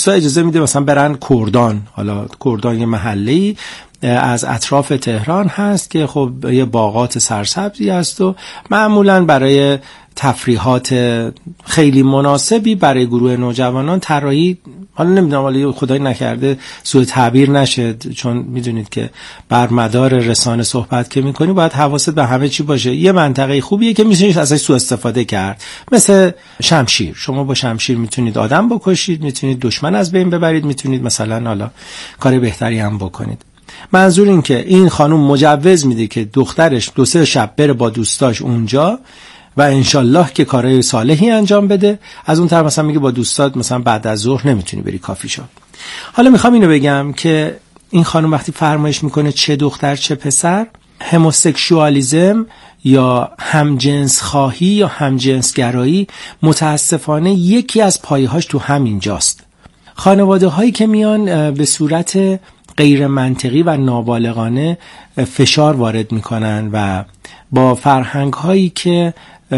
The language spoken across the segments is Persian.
دوستا اجازه میده مثلا برن کردان. حالا کردان یه محله‌ای از اطراف تهران هست که خب یه باغات سرسبزی هست و معمولاً برای تفریحات خیلی مناسبی برای گروه نوجوانان طراحی، حالا نمیدونم ولی خدای نکرده سوء تعبیر نشه، چون میدونید که بر مدار رسانه صحبت که میکنی باید حواست به همه چی باشه. یه منطقه خوبیه که میتونید ازش سوء استفاده کرد، مثل شمشیر. شما با شمشیر میتونید آدم بکشید، میتونید دشمن از بین ببرید، میتونید مثلا حالا کار بهتری هم بکنید. منظور این که این خانم مجوز میده که دخترش 2-3 شب بره با دوستاش اونجا و انشالله که کارهای صالحی انجام بده. از اون طرف مثلا میگه با دوستات مثلا بعد از ظهر نمیتونی بری کافی شاپ. حالا میخوام اینو بگم که این خانم وقتی فرمایش میکنه چه دختر چه پسر، هموسکشوالیسم یا همجنس خواهی یا همجنس گرایی متاسفانه یکی از پایه‌هاش تو همین جاست. خانواده هایی که میان به صورت غیر منطقی و نابالغانه فشار وارد میکنن و با فرهنگ هایی که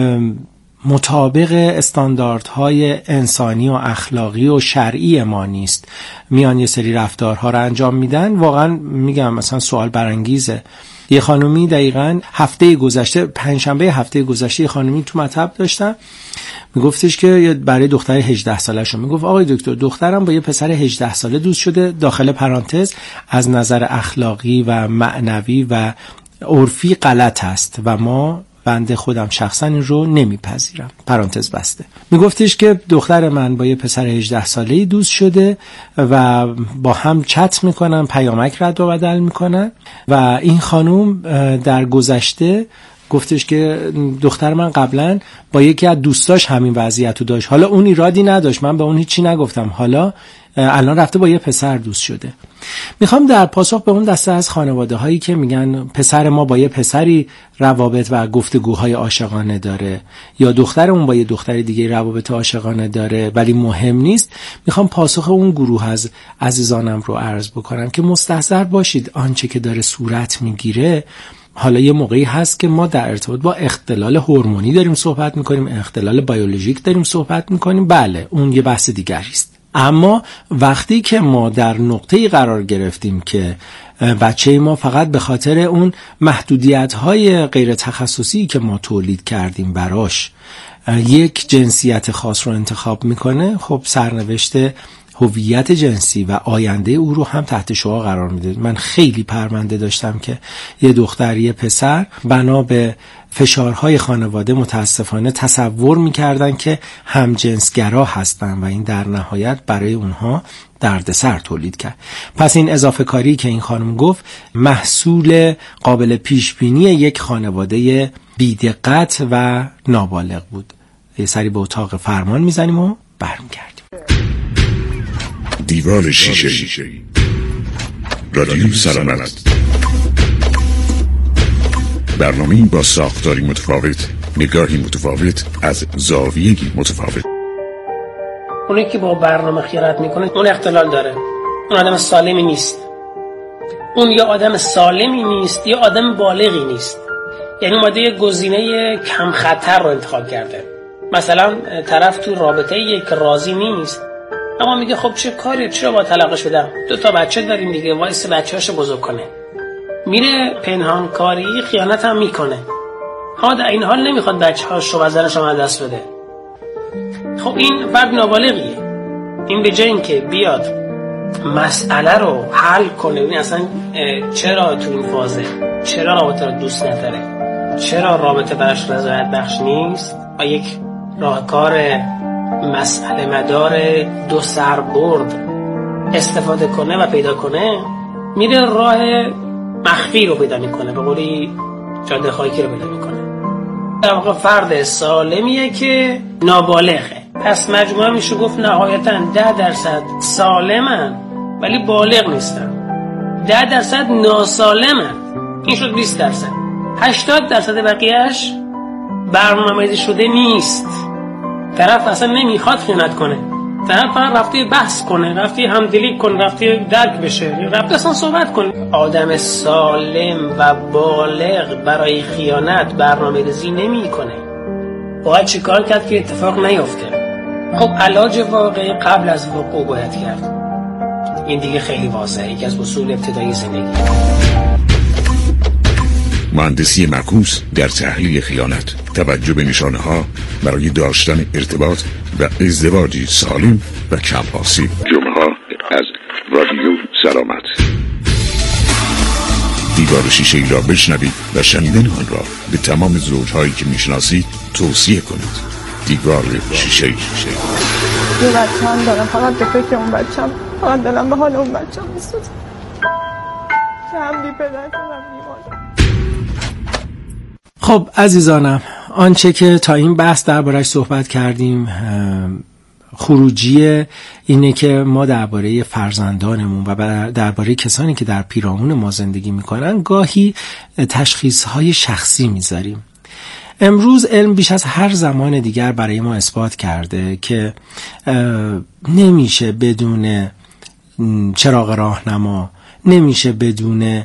مطابق استانداردهای انسانی و اخلاقی و شرعی ما نیست میان یه سری رفتارها رو انجام میدن، واقعا میگم مثلا سوال برانگیزه. یه خانومی دقیقاً هفته گذشته، پنجشنبه هفته گذشته، یه خانومی تو مطب داشتم میگفتش که برای دختر 18 سالشه، میگفت آقای دکتر دخترم با یه پسر 18 ساله دوست شده، داخل پرانتز از نظر اخلاقی و معنوی و عرفی غلط است و ما بنده خودم شخصا این رو نمیپذیرم، پرانتز بسته. میگفتش که دختر من با یه پسر 18 ساله‌ای دوست شده و با هم چت میکنن، پیامک رد و بدل میکنن و این خانوم در گذشته گفتش که دختر من قبلا با یکی از دوستاش همین وضعیتو داشت، حالا اون ایرادی نداشت، من به اون هیچی نگفتم، حالا الان رفته با یه پسر دوست شده. میخوام در پاسخ به اون دسته از خانواده هایی که میگن پسر ما با یه پسری روابط و گفتگوهای عاشقانه داره یا دخترمون با یه دختری دیگه روابط عاشقانه داره ولی مهم نیست، میخوام پاسخ اون گروه از عزیزانم رو عرض بکنم که مستحضر باشید آنچه که داره صورت میگیره. حالا یه موقعی هست که ما در ارتباط با اختلال هورمونی داریم صحبت میکنیم، اختلال بیولوژیک داریم صحبت میکنیم، بله اون یه بحث دیگری است. اما وقتی که ما در نقطه‌ای قرار گرفتیم که بچه ما فقط به خاطر اون محدودیت‌های غیر تخصصی که ما تولید کردیم براش یک جنسیت خاص رو انتخاب میکنه، خب سرنوشت هویت جنسی و آینده او رو هم تحت شعاع قرار میده. من خیلی پرونده داشتم که یه دختر یه پسر بنا به فشارهای خانواده متاسفانه تصور میکردن که همجنسگرا هستن و این در نهایت برای اونها دردسر تولید کرد. پس این اضافه کاری که این خانم گفت محصول قابل پیش بینی یک خانواده بی‌دقت و نابالغ بود. یه سری به اتاق فرمان میزنیم و برمیگردیم. دیوار شیشه‌ای رادیو سلامت، برنامه‌ای با ساختاری متفاوت، نگاهی متفاوت از زاویه‌ای متفاوت. اونی که با برنامه خیانت میکنه اون اختلال داره، اون آدم سالمی نیست، اون یا آدم سالمی نیست یا آدم بالغی نیست. یعنی اومده یه گزینه کم خطر رو انتخاب کرده. مثلا طرف تو رابطه یک راضی نیست اما میگه خب چه کاری، چرا با طلاقش بدم، 2 بچه داریم دیگه، وایس بچه‌اشو بزرگ کنه. میره پنهانکاری، خیانت هم میکنه، اما در این حال نمیخواد بچه‌هاشو و زنشو از دست بده. خب این فرد نابالغیه. این به جای اینکه بیاد مسئله رو حل کنه، این اصلا چرا تو این فازه، چرا رابطه رو دوست نداره، چرا رابطه براش رضایت بخش نیست و یک راهکار مسئله مدار 2 سربرد استفاده کنه و پیدا کنه، میره راه مخفی رو پیدا میکنه، به قولی جاده خاکی رو پیدا میکنه. در واقع فرد سالمیه که نابالغه. پس مجموعه میشه گفت نهایتاً 10% سالمن ولی بالغ نیستن، 10% ناسالمن، این شد 20%. 80% بقیهش برنامه‌ریزی شده نیست. طرف اصلا نمیخواد خیانت کنه، طرف فقط رفته بحث کنه، رفته همدلی کنه، رفته درک بشه، رفته اصلا صحبت کنه. آدم سالم و بالغ برای خیانت برنامه‌ریزی نمی‌کنه. باید چیکار کرد که اتفاق نیفته؟ خب علاج واقعی قبل از وقوع باید کرد. این دیگه خیلی واضحه، یکی از اصول ابتدایی زندگی. مهندسی معکوس در تحلیل خیانت، توجه به نشانه ها برای داشتن ارتباط و ازدواجی سالم و کم آسیب. جمعه ها از رادیو سلامت. دیوار شیشه‌ای را بشنوید و شنیدن آن را به تمام زوجهایی که میشناسید توصیه کنید. دیوار شیشه‌ای. یه بچه هم دارم، فقط به فکر اون بچه هم، فقط دلم به حال اون بچه هم میسوزه که هم بی پدر کنم میمانم. خب عزیزانم، آنچه که تا این بحث درباره‌اش صحبت کردیم خروجی اینه که ما درباره فرزندانمون و درباره کسانی که در پیرامون ما زندگی میکنن گاهی تشخیصهای شخصی میذاریم. امروز علم بیش از هر زمان دیگر برای ما اثبات کرده که نمیشه بدون چراغ راهنما، نمیشه بدون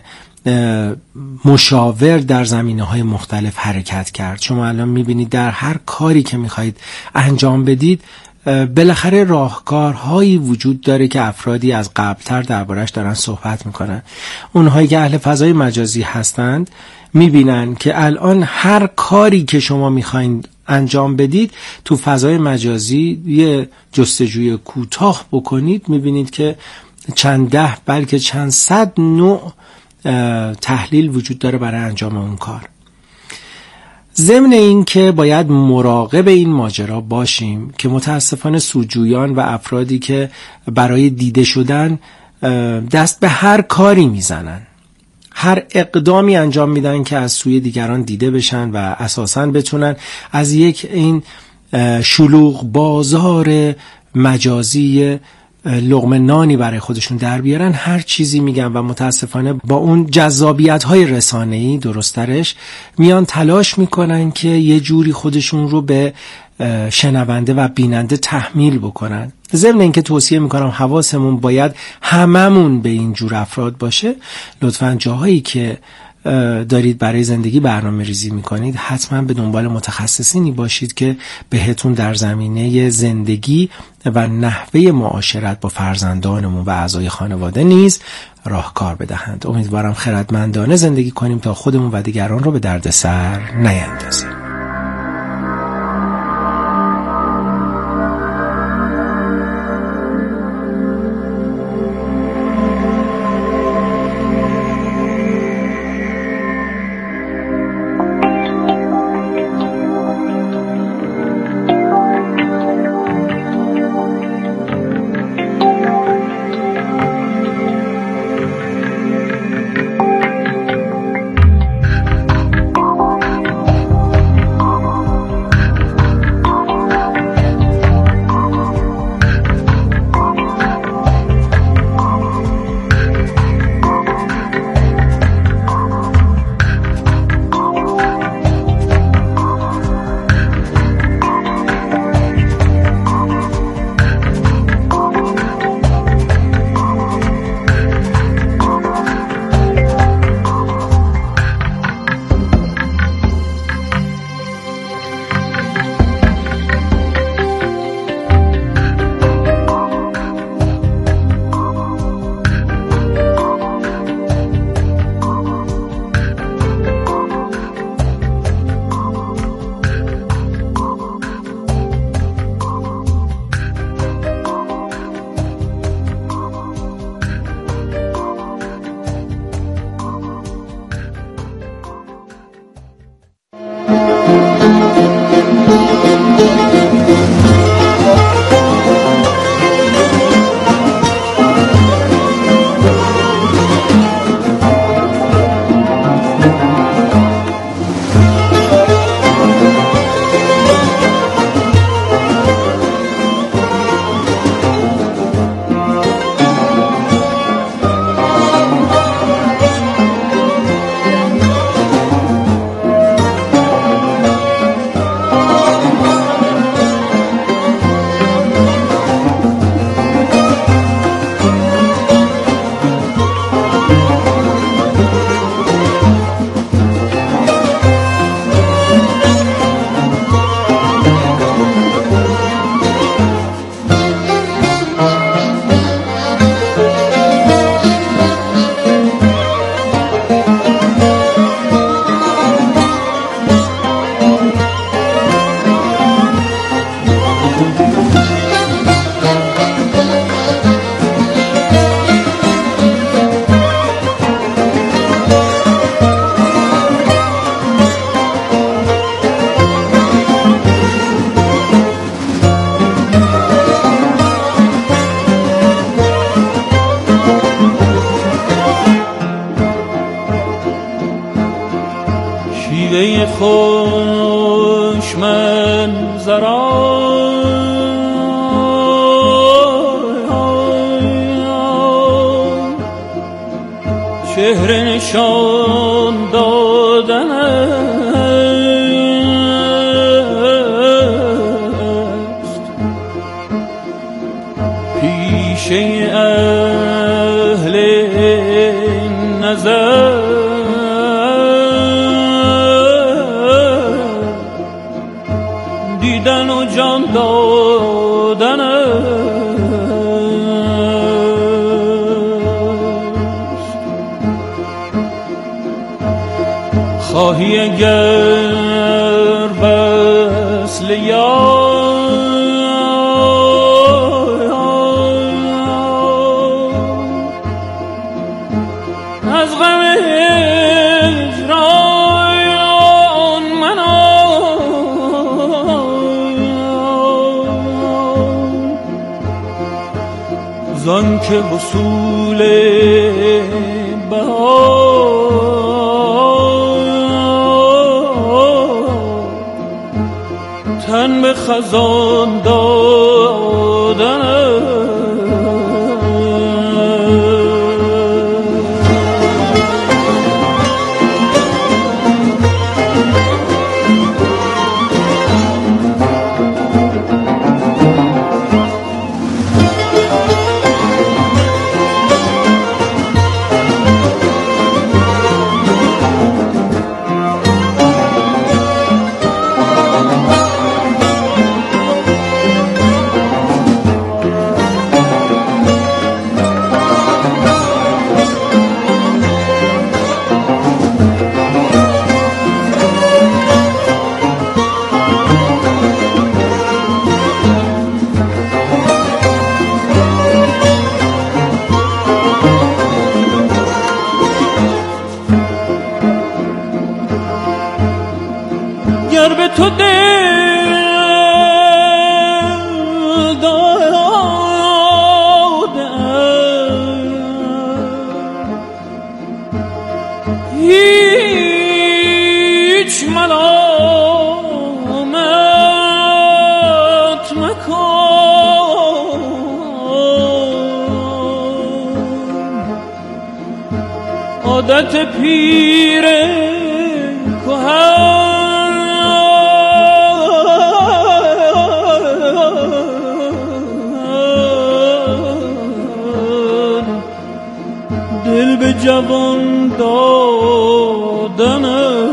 مشاور در زمینه‌های مختلف حرکت کرد. شما الان میبینید در هر کاری که میخواید انجام بدید بالاخره راهکارهایی وجود داره که افرادی از قبلتر دربارش دارن صحبت میکنن. اونهایی که اهل فضای مجازی هستند میبینن که الان هر کاری که شما میخواین انجام بدید تو فضای مجازی یه جستجوی کوتاه بکنید، میبینید که چند ده بلکه چند صد نوع تحلیل وجود داره برای انجام اون کار. ضمن این که باید مراقب این ماجرا باشیم که متاسفانه سوجویان و افرادی که برای دیده شدن دست به هر کاری میزنن، هر اقدامی انجام میدن که از سوی دیگران دیده بشن و اساساً بتونن از یک این شلوغ بازار مجازی لقمه نانی برای خودشون در بیارن هر چیزی میگن و متاسفانه با اون جذابیت‌های رسانه‌ای درسترش میان تلاش میکنن که یه جوری خودشون رو به شنونده و بیننده تحمیل بکنن. ضمن اینکه توصیه میکنم حواسمون باید هممون به این جور افراد باشه. لطفاً جاهایی که دارید برای زندگی برنامه ریزی میکنید حتما به دنبال متخصصینی باشید که بهتون در زمینه زندگی و نحوه معاشرت با فرزندانمون و اعضای خانواده نیز راهکار بدهند. امیدوارم خردمندانه زندگی کنیم تا خودمون و دیگران رو به دردسر نیندازیم. خوش منظرا چهره نشان دادن است پیشه اهل نظر دیدن و جان دادن است خواهی اگر وصل یار از غم هجران من زان که وصول بهار تن به خزان دادن گر به تو دل دادم هیچ ملامت مکن عادت پیر کهن دل به جوان دادن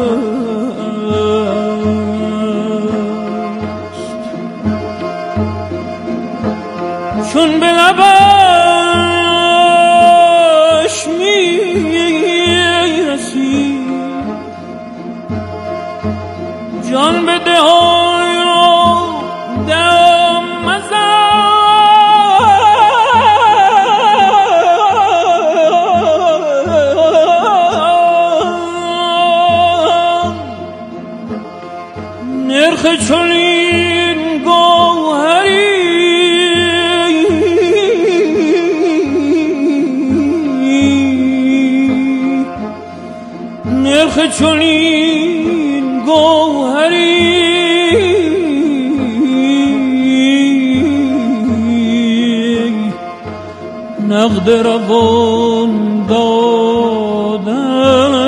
است چون به لبش میرسی جان به دهان دم نرخ چنین گوهری نرخ چنین گوهری نقد روان دادن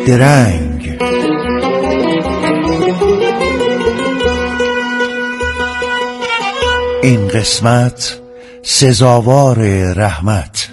درنگ. این قسمت سزاوار رحمت.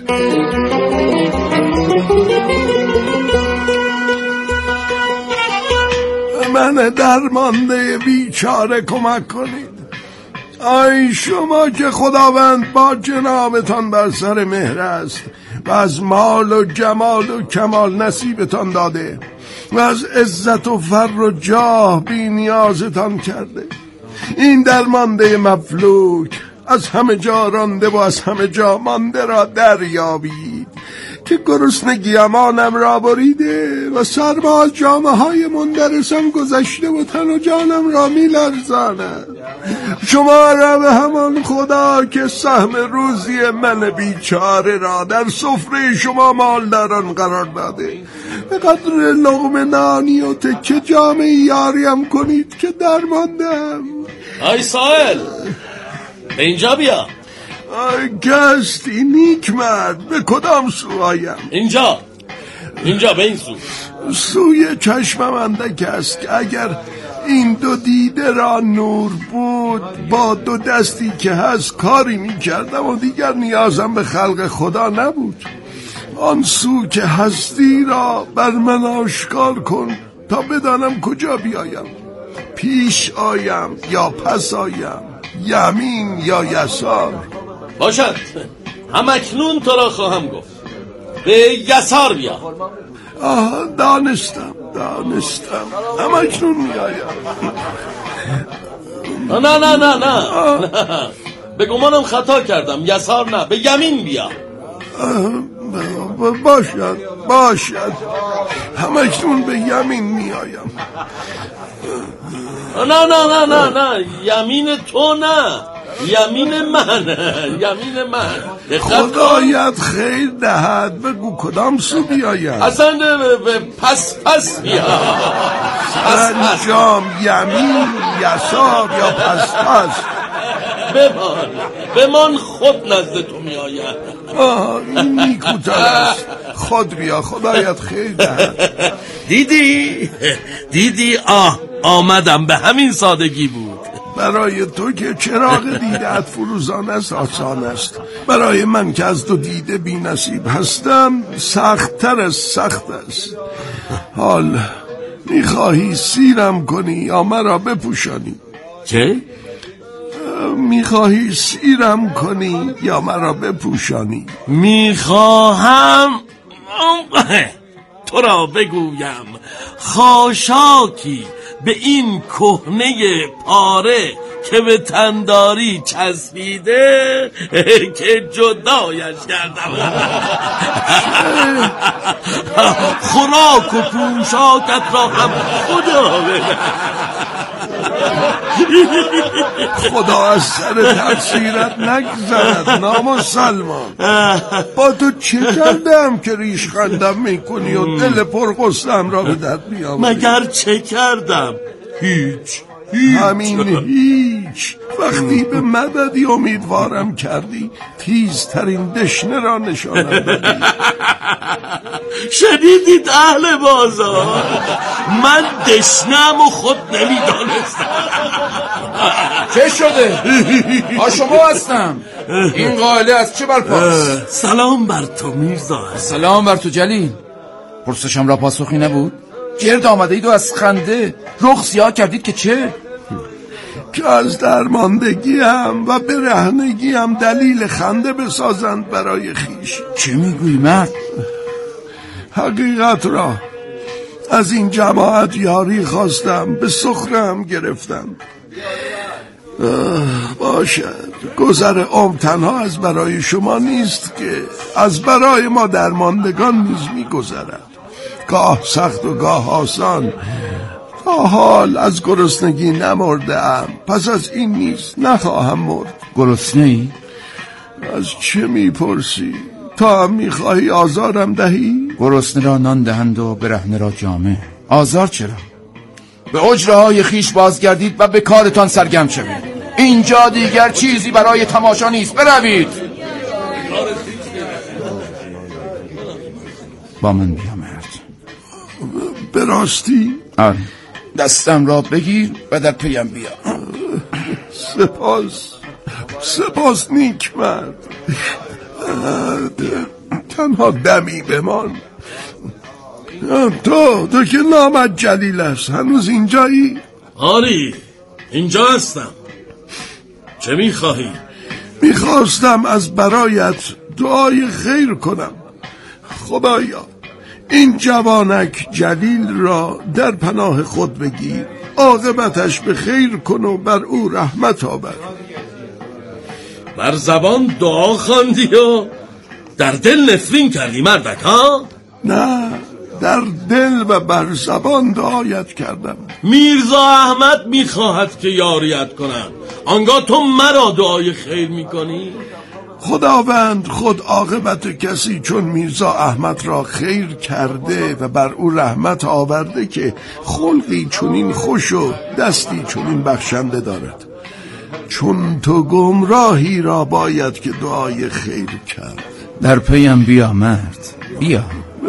من درمانده بیچاره کمک کنید. آی شما که خداوند با جنابتان بر سر مهر است و از مال و جمال و کمال نصیبتان داده و از عزت و فر و جاه بی نیازتان کرده، این درمانده مفلوک از همه جا رانده و از همه جا مانده را دریابید که گرسنگی امانم را بریده و سرما از جامه های مندرسم گذشته و تن و جانم را می لرزاند. شما را به همان خدا که سهم روزی من بیچاره را در سفره شما مالداران قرار داده، به قدر لقمه نانی و تکه جامه یاریم کنید که درماندم. آی سائل، اینجا بیا. گستی نیک مرد، به کدام سو آیم؟ اینجا به این سو. سوی چشمم اندک است که اگر این دو دیده را نور بود با دو دستی که هست کاری می کردم و دیگر نیازم به خلق خدا نبود. آن سو که هستی را بر من آشکار کن تا بدانم کجا بیایم، پیش آیم یا پس آیم، یمین یا یسار. باشد، همکنون تو را خواهم گفت، به یسار بیا. دانستم همکنون می آیم. نه به گمانم خطا کردم. یسار نه، به یمین بیا. باشد همکنون به یمین می آیم. نه یمین تو نه، یمین من. خدایت خیر دهد، بگو کدام سو بیایم؟ اصلا پس بیا. انجام یمین، یسار یا پس. بمان خود نزد تو می آید. این نیکوتر است. خود بیا، خدایت خیر دهد. دیدی آمدم، به همین سادگی بود. برای تو که چراغ دیده‌ات فروزان است آسان است، برای من که از تو دیده بی نصیب هستم سخت‌تر از سخت است. حال میخواهی سیرم کنی یا مرا بپوشانی؟ چه؟ میخواهی سیرم کنی یا مرا بپوشانی؟ میخواهم تو را بگویم خاشاکی به این کهنه پاره که به تنداری چسبیده که جدایش کردم. خوراک و پوشاکت را هم خدا بده. خدا از سر تقصیرت نگذرد نامسلمان. با تو چه کردم که ریش خندم میکنی و دل پرغصه‌ام را به درد میآوری؟ مگر چه کردم؟ هیچ. همین هیچ. وقتی به مددی امیدوارم کردی تیزترین دشنه را نشانم دادی. شنیدید اهل بازار؟ من دشنم و خود نمیدانستم. چه شده؟ شما هستم. این قائله از چه برپاست؟ سلام بر تو میرزا. سلام بر تو جلیل. پرسشم را پاسخی نبود؟ گرد آمده اید و از خنده رخ سیاه کردید که چه؟ که از درماندگیم و برهنگیم دلیل خنده بسازند برای خیش. چه میگویی مرد؟ حقیقت را از این جماعت یاری خواستم، به سخرم گرفتم. باشد گذر عمر تنها از برای شما نیست که از برای ما درماندگان نیز می‌گذرد، گاه سخت و گاه آسان. تا حال از گرسنگی نمرده‌ام، پس از این نیز نخواهم مرد. گرسنه‌ای؟ از چه میپرسی؟ تا هم میخواهی آزارم دهی؟ گرسنه را نان دهند و برهنه را جامه. آزار چرا؟ به اجره‌های خیش بازگردید و به کارتان سرگرم شوید. اینجا دیگر چیزی برای تماشا نیست. بروید. با من بیا مرد. به راستی؟ آره، دستم را بگیر و در پیم بیا. سپاس نیک مرد. تنها دمی بمان. تو که نامت جلیل است، هنوز اینجایی؟ آری، اینجا هستم. چه میخواهی؟ میخواستم از برایت دعای خیر کنم. خدایا این جوانک جلیل را در پناه خود بگیر، عاقبتش به خیر کن و بر او رحمت آور. بر زبان دعا خواندی و در دل نفرین کردی مردک ها؟ نه، در دل و بر زبان دعایت کردم. میرزا احمد میخواهد که یاریت کنم، آنگاه تو مرا دعای خیر میکنی؟ خداوند خود عاقبت کسی چون میرزا احمد را خیر کرده و بر او رحمت آورده که خلقی چنین خوش و دستی چنین بخشنده دارد. چون تو گمراهی را باید که دعای خیر کرد. در پیم بیا مرد، بیا.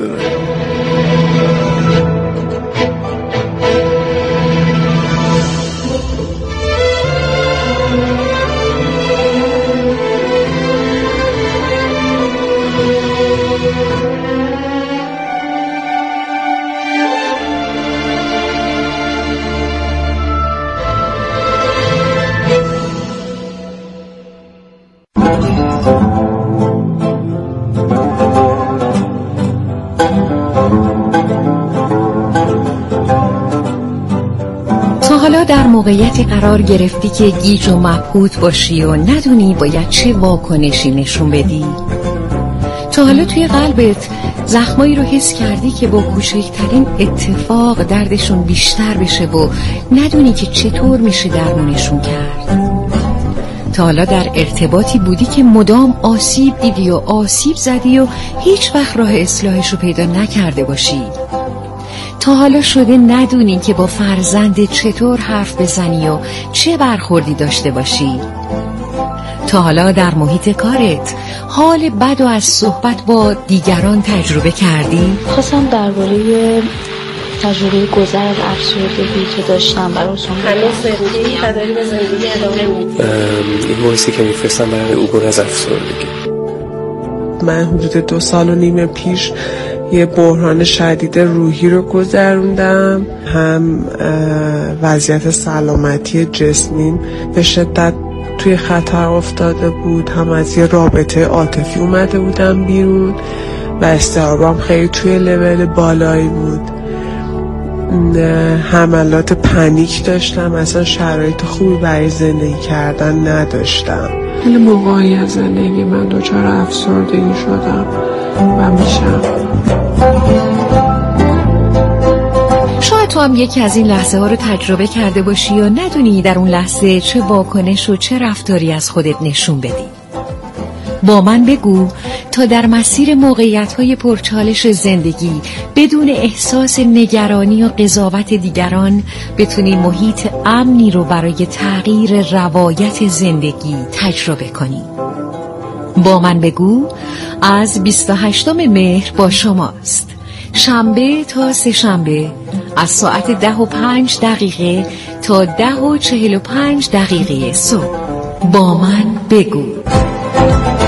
حالا در موقعیتی قرار گرفتی که گیج و مبهوت باشی و ندونی باید چه واکنشی نشون بدی؟ تا حالا توی قلبت زخمایی رو حس کردی که با کوچکترین اتفاق دردشون بیشتر بشه و ندونی که چطور میشه درمونشون کرد؟ تا حالا در ارتباطی بودی که مدام آسیب دیدی و آسیب زدی و هیچ وقت راه اصلاحش رو پیدا نکرده باشی؟ تا حالا شده ندونی که با فرزند چطور حرف بزنی و چه برخوردی داشته باشی؟ تا حالا در محیط کارت حال بد و از صحبت با دیگران تجربه کردی؟ خواستم درباره تجربه گذر از افسردگی که داشتم براتون هنوز زندگی و داری به زندگی ادامه میدی؟ این وایسی که میفرستم برای عبور از افسردگی. من حدود 2.5 سال پیش یه بحران شدید روحی رو گذروندم. هم وضعیت سلامتی جسمیم به شدت توی خطر افتاده بود، هم از یه رابطه عاطفی اومده بودم بیرون و اضطرابم خیلی توی لول بالایی بود. حملات پنیک داشتم، اصلا شرایط خوبی برای زندگی کردن نداشتم. خیلی موقعی از زندگی من دچار افسردگی شدم و میشم. شاید تو هم یکی از این لحظه ها رو تجربه کرده باشی یا ندونی در اون لحظه چه واکنش و چه رفتاری از خودت نشون بدی. با من بگو تا در مسیر موقعیت‌های پرچالش زندگی بدون احساس نگرانی و قضاوت دیگران بتونی محیط امنی رو برای تغییر روایت زندگی تجربه کنی. با من بگو از 28 مهر با شماست. شنبه تا سه شنبه از ساعت 10:05 تا 10:45 صبح. با من بگو.